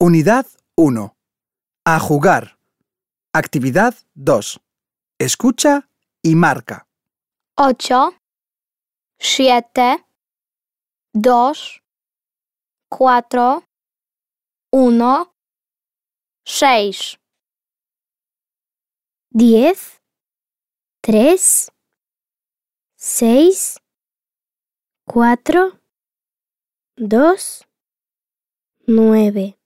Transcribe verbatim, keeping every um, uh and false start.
Unidad uno. A jugar. Actividad dos. Escucha y marca. ocho, siete, dos, cuatro, uno, seis. diez, tres, seis, cuatro, dos, nueve.